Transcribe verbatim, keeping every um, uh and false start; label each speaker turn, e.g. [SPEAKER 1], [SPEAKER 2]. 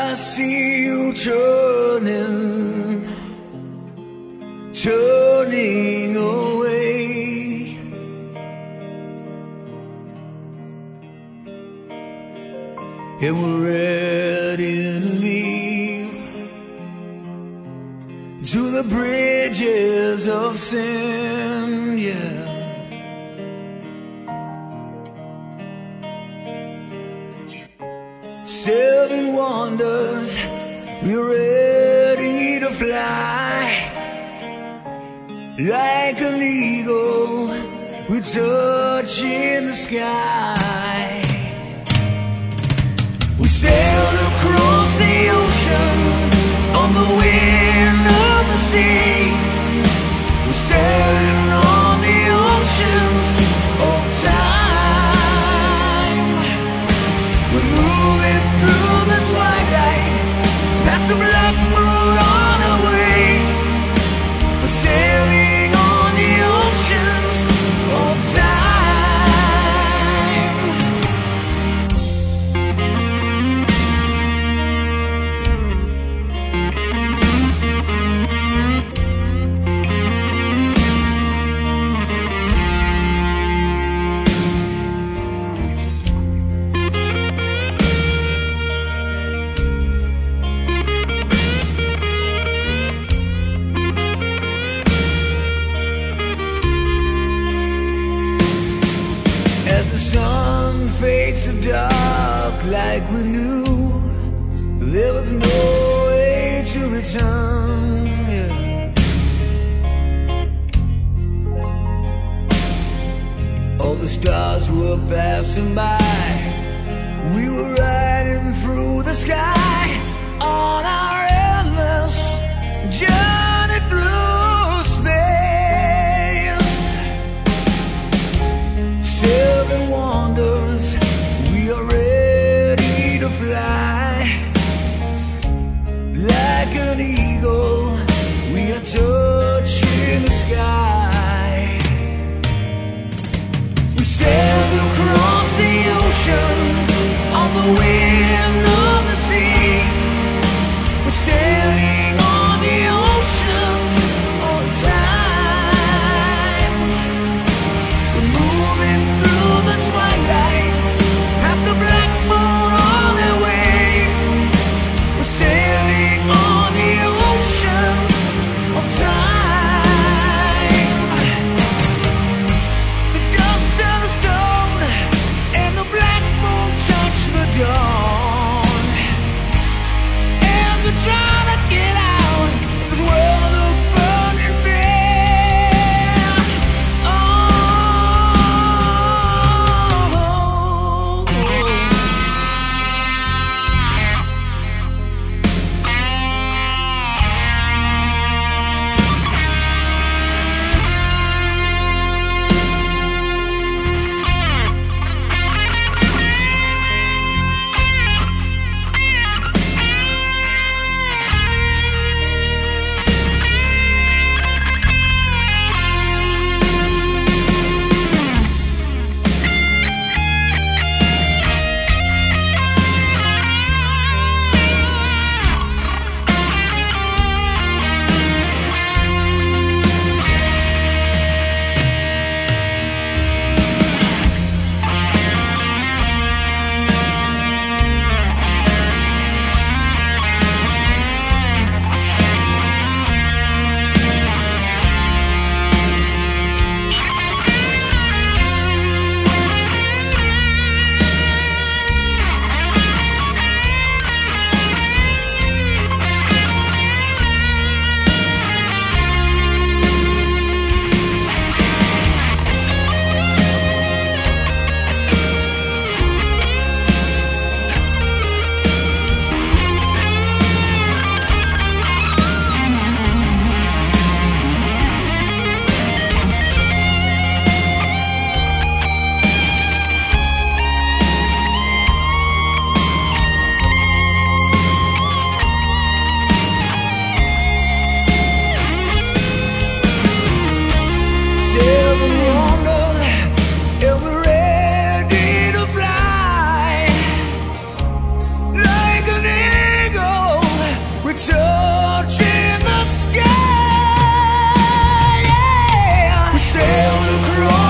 [SPEAKER 1] I see you turning, turning away. And we're ready to leave to the bridges of sin, yeah. Seven wonders, we're ready to fly. Like an eagle, we're touching the sky. We sailed across the ocean on the wind of the sea. We're sailing on the oceans of time. We're moving through the twilight, past the black moon on our way. We're sailing on the oceans of time. As the sun fades to dark, like we knew there was no way to return, yeah. All the stars were passing by, we were riding through the sky on our endless journey through space. Seven wonders, we are ready to fly. Like an eagle, we are touching the sky. We sailed across the ocean on the wind of the sea. We're sailing on the oceans of time. We're moving through the twilight, past the black moon on our way. We're sailing on the oceans of time. The dust and the stone and the black moon touch the dawn. sailed across